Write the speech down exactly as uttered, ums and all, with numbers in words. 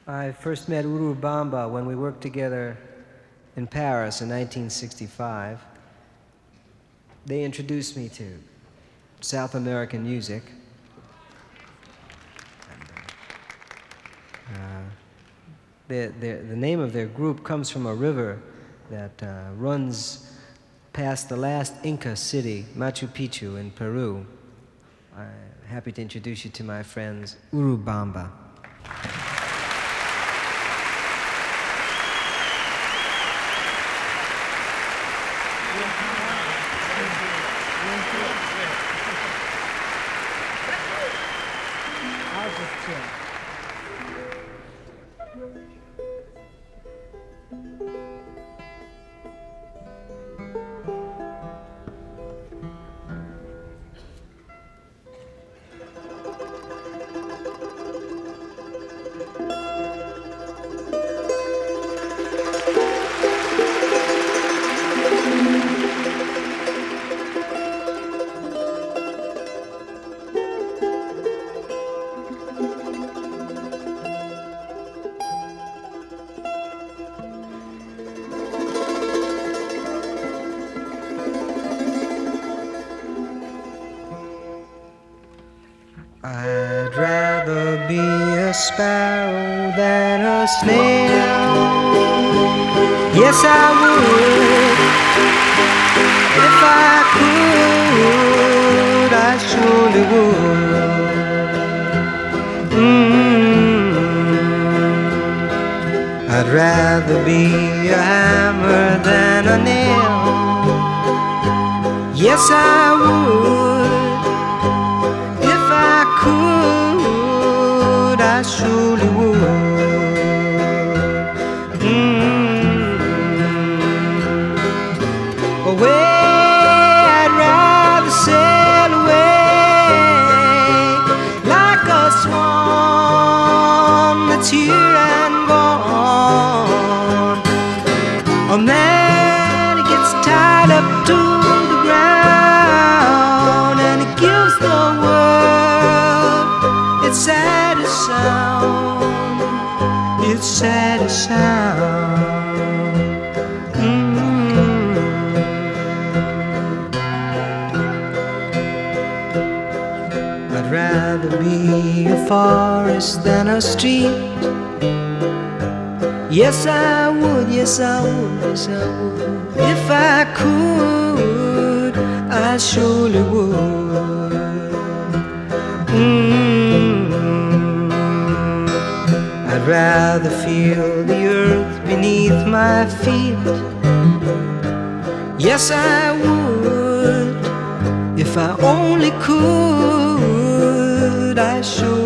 I first met Urubamba when we worked together in Paris in nineteen sixty-five. They introduced me to South American music. And, uh, uh, the, the, the name of their group comes from a river that uh, runs past the last Inca city, Machu Picchu in Peru. I'm happy to introduce you to my friends, Urubamba. I'll just chill. I'd rather be a sparrow than a snail. Yes, I would. If I could, I surely would. Mm-hmm. I'd rather be a hammer than a nail. Yes, I would. Could, I surely would. Mm-hmm. Away, I'd rather sail away like a swan that's here and gone. A man, he gets tied up to the ground and he gives the world its saddest sound, its saddest sound. Mm-hmm. I'd rather be a forest than a street. Yes, I would, yes, I would, yes, I would. If I could, I surely would. Mm-hmm. I'd rather feel the earth beneath my feet. Yes, I would. If I only could, I should.